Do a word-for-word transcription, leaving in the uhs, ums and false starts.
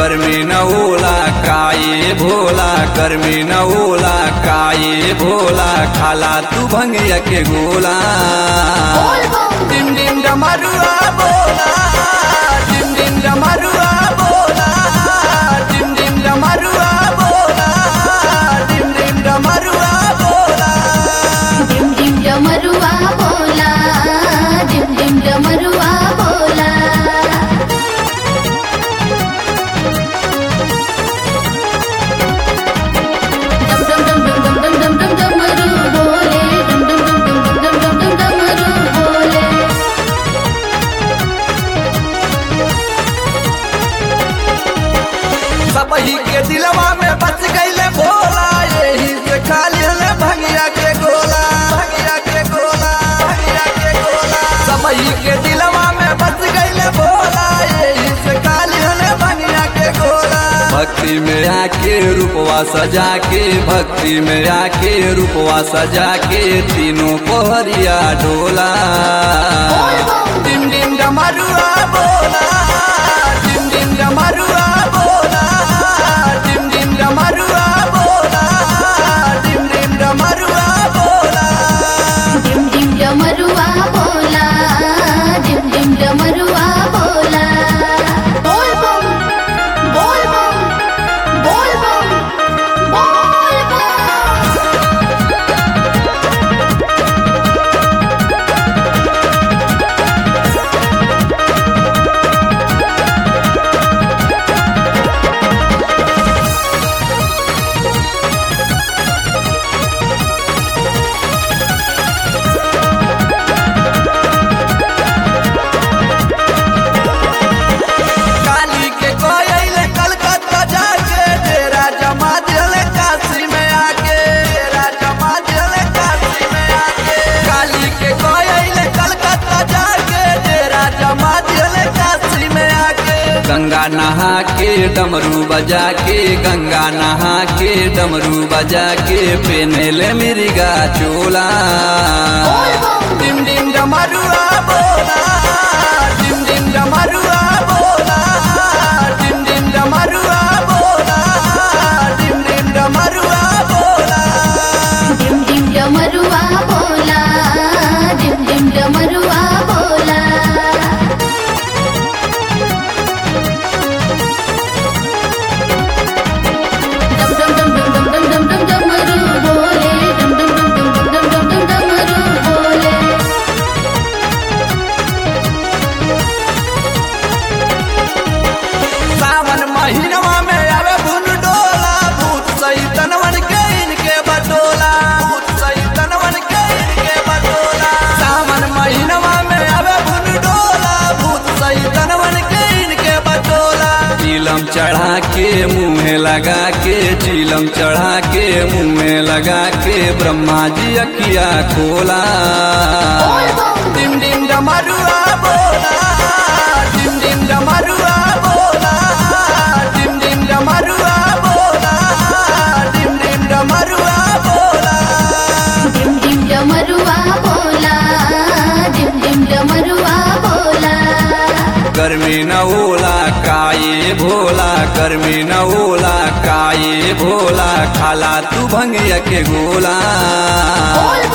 गर्मी न ओला काये भोला, गर्मी न ओला काये भोला, खाला तू भंगिया के गोला। डिम डिम डमरुआ बोला, डिम डिम डमरुआ बोला, डिम डिम डमरुआ बोला, डिम डिम डमरुआ बोला, डिम डिम डमरुआ बोला, डिम डिम डमरुआ बोला। डम डम डम डम डम डम डम डमरू बोले, डम डम डम डम डम डम डम डमरू बोले। सबही के दिलवा में बच गईले भोला, यही से खाली हले भंगिया के गोला, भंगिया के गोला, भंगिया के गोला। सबही के दिलवा में बच गईले भोला, यही से खाली हले भंगिया के गोला। भक्ति में आके रूपवा सजा के, भक्ति में आके रूपवा सजा के, तीनों पहरिया डोला। डिम डिम डमरुआ बोला, डिम डिम डमरुआ बोला, डिम डिम डमरुआ बोला, डिम डिम डमरुआ बोला, डिम डिम डमरुआ बोला, डिम डिम डमरुआ बोला। बोल बम, बोल बम, बोल बम, बोल बम। काली के कोयले कलकत्ता जाके, तेरा जमा दिले काशी में आके, तेरा जमा दिले काशी में आके। काली के कोयले कलकत्ता जाके, तेरा जमा दिले काशी में आके। गंगा नहा के डमरू बजा के, गंगा नहा के डमरू बजा के, पेनेले मिर्गा चोला। डिम डिम डमरुआ बोला, डिम डिम डमरुआ बोला, डिम डिम डमरुआ बोला, डिम डिम डमरुआ बोला। डिम डिम डमरुआ बोला, डिम डिम डमरुआ बोला। डम डम डम डम डम डम डम डमरू बोले, डम डम डम डम डम डम डमरू बोले। सावन महीनवा में आवे भून डोला, भूत सैतनवन के इनके बटोला, भूत सैतनवन के इनके बटोला। सावन महीनवा में आवे भून डोला, भूत सैतनवन के इनके बटोला। चीलम चढ़ा के मुँह लगा के, चीलम चढ़ा के मुँह लगा के, ब्रह्मा जी अखिया खोला। डिम डिम डमरुआ बोला, डिम डिम डमरुआ बोला, डिम डिम डमरुआ बोला, डिम डिम डमरुआ बोला। डिम डिम डमरुआ बोला, डिम डिम डमरुआ बोला। गर्मी न ओला काये भोला, गर्मी न ओला काये भोला, खाला तू भंगिया के गोला।